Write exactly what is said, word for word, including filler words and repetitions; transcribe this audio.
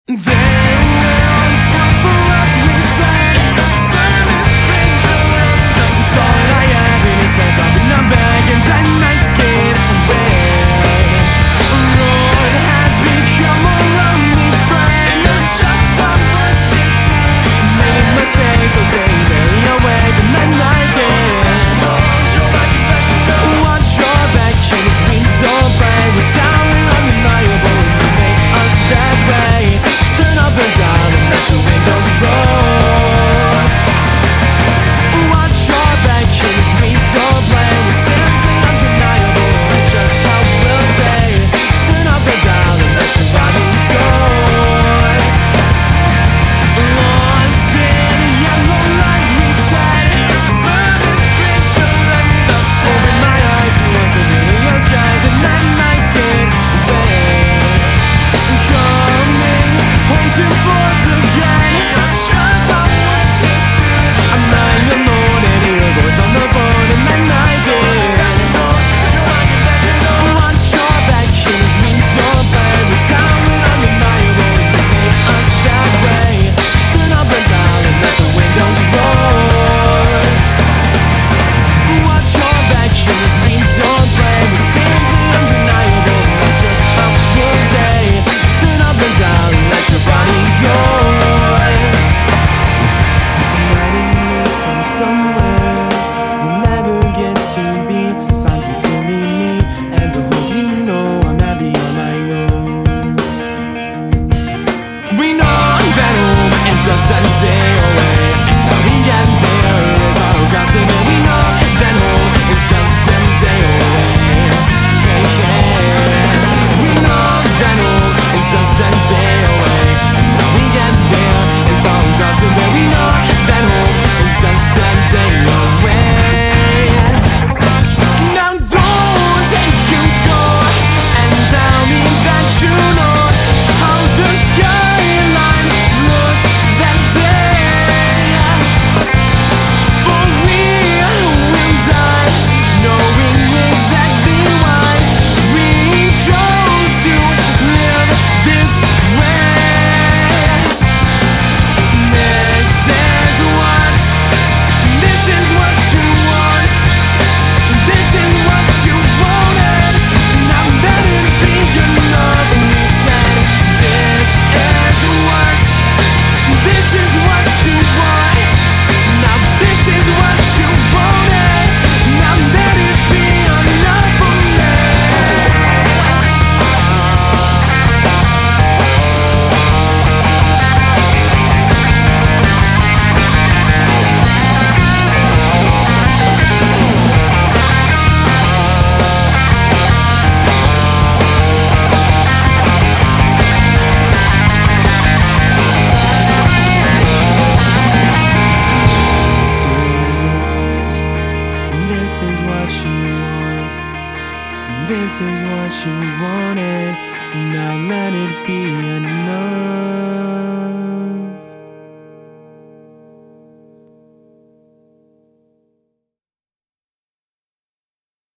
They will fight for us, we said. Burn this picture of them. It's all that I have in its hands. I've been begging to make it red. Road has become a lonely friend. You're just not worth it. Made mistakes, so stay very awake and then I did. Watch your back, and it's been so brave. We're down and undeniable, and you make us that way. Turn up and down and let your windows roll. Watch your back, and it's been so brave. We're simply undeniable, that's just how we'll stay. Turn up and down and let your body go. Lost in yellow lines, we said. Burn this picture and the flame in my eyes. You want to feel your skies and then I get red. Coming home to force again. Just how worth it. I'm nine in the morning, hear a voice on the phone and then I did. Watch your back, and it's been so bad. We're down and undeniable, you made us that way. Turn up and down and let the windows roll. Watch your back, and it's been so bad. We're simply undeniable, that's just how we'll stay. Turn up and down and let your body go. I'm writing this from somewhere you'll never get to be. Signs and silly me, and to hope you know I'm happy on my own. We know that home is just a day away, and when we get there, it is all gossip. And we know that home is just a day away. Hey, hey. We know that home is just a day away, and when we get there, it's all gossip. And we know that home is just a day away. Now don't take you go and tell me that you know how the skyline looked that day. For we will die knowing exactly why we chose to live this way. This is what, this is what you want. This is what you wanted. Now let it be enough. We said this is what, this is what you want. Now this is what you wanted. Now let it be enough for me. This is what, this is what you want. This is what you wanted. Now let it be